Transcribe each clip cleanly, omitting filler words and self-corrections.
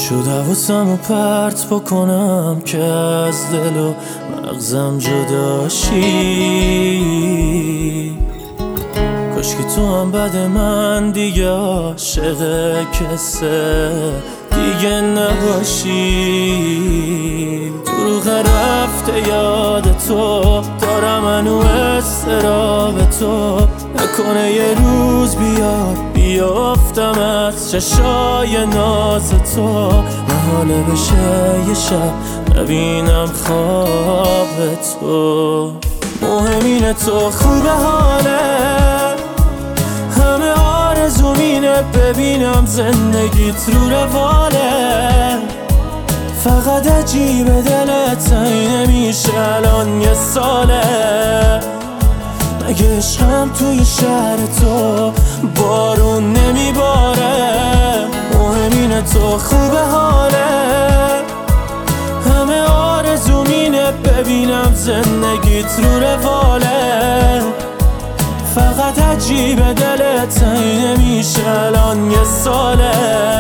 شد حواسمو پرت بکنم که از دل و مغزم جداشی. کاش که تو هم بد من دیگه عاشق کسه دیگه نباشی. دروغ رفته یاد تو دارم منو استراب تو، نکنه یه روز بیاد بیافتم از چشای ناز تو. محاله بشه یه شب نبینم خواب تو. مهم اینه تو خوبه حاله، همه آرزوم اینه ببینم زندگیت رو رواله. فقط عجیبه دلت نمیشه الان یه ساله. مگه عشقم توی شهر تو بارون نمیباره؟ مهم اینه تو خوبه حاله، همه آرزوم اینه ببینم زندگیت رو رواله. فقط عجیبه دلت نمیشه الان یه ساله.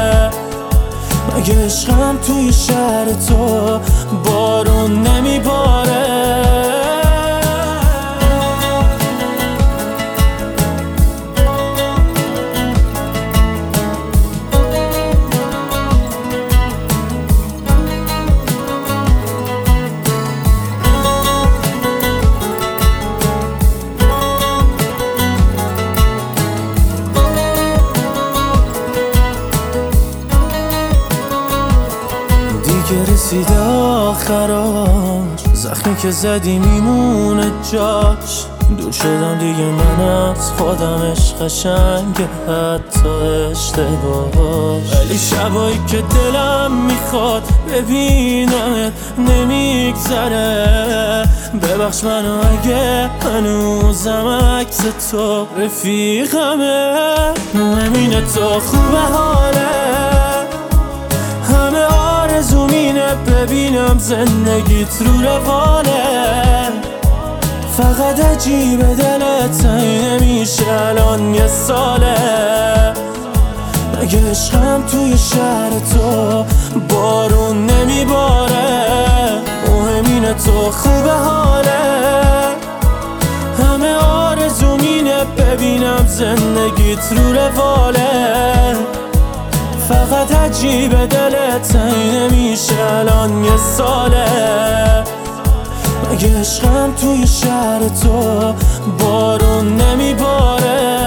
مگه عشقم توی شهر تو بارون نمیباره؟ که رسیده آخراش، زخمی که زدی میمونه جاش. دور شدم دیگه من از خودم، عشق قشنگه حتی اشتباهاش. ولی شبایی که دلم میخواد ببینمت نمیگذره. ببخش منو اگه هنوزم عکس تو رفیقمه. مهم اینه تو خوبه حاله، همه آرزوم اینه ببینم زندگیت رو رواله. فقط عجیبه دلت نمیشه الان یه ساله. مگه عشقم توی شهر تو بارون نمیباره؟ مهم اینه تو خوبه حاله، همه آرزوم اینه ببینم زندگیت رو رواله. فقط عجیبه دلت نمیشه الان یه ساله. مگه عشقم توی شهر تو بارون نمیباره؟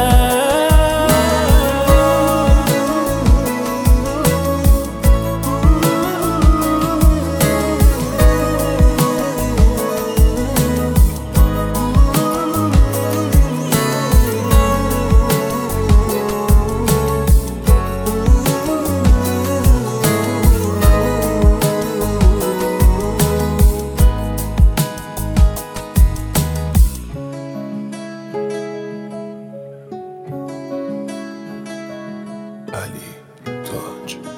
علی تاج.